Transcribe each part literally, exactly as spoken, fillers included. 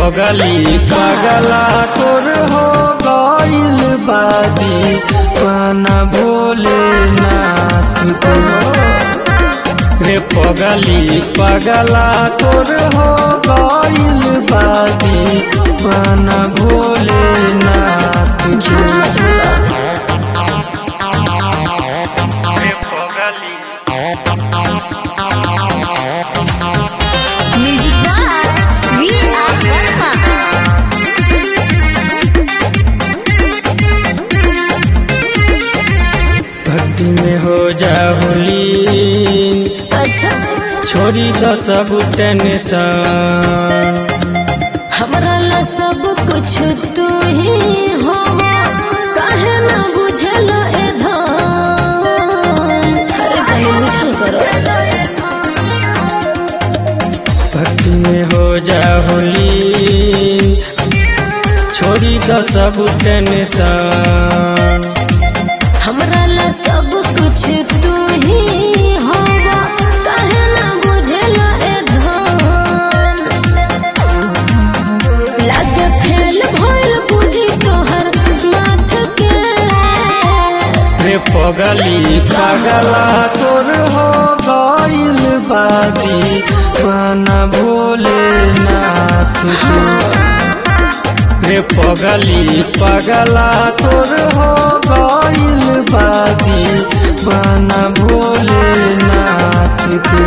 पगली पगला तोर हो गइल बादी पाना भोलेनाथ को रे पगली पगला तोर हो गइल बादी पाना भोलेनाथ को भक्ति में हो जाहुली अच्छा छोड़ी तो सब टेंशन हमरा ला सब कुछ तू ही हो काहे ना बुझल ए धन अरे तनी बुझल करो भक्ति में हो जाहुली छोड़ी तो सब टेंशन हमरा ला सब कुछ तू ही होगा काहे ना बुझेला ए धन लागे फेल भइल बुद्धि तोहर माथ के रे पगली पगला तोर हो गइल बादी पाना भोलेनाथ को रे पगली पगला तोर हो गइल बादी पाना भोलेनाथ को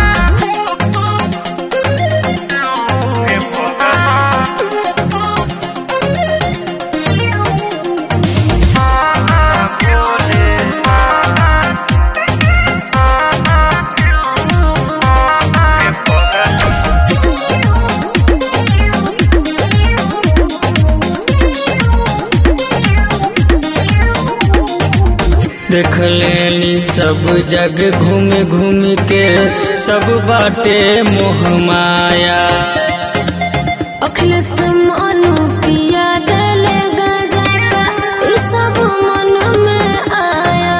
देख लेनी सब जग घूम घूम के सब बाटे मोह माया अखिलेश मनु पिया देले गाजा का ई सब मन में आया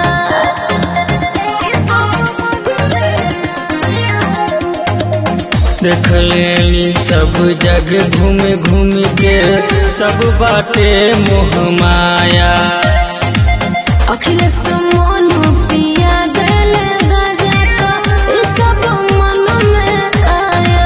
देख लेनी सब जग घूम घूम के सब बाटे मोह माया अखिलेश मनु पिया देले गाजा का ई सब मन में आया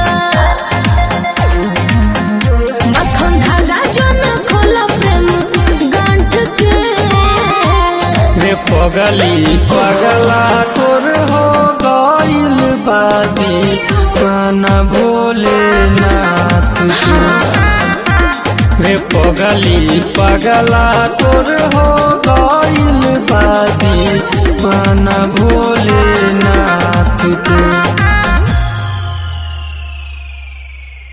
मक्खन धागा जन खोला प्रेम गांठ के रे पगली पगला तोर हो गइल बादी पाना भोलेनाथ को रे पगली पगला तोर हो गइल बादी पाना भोले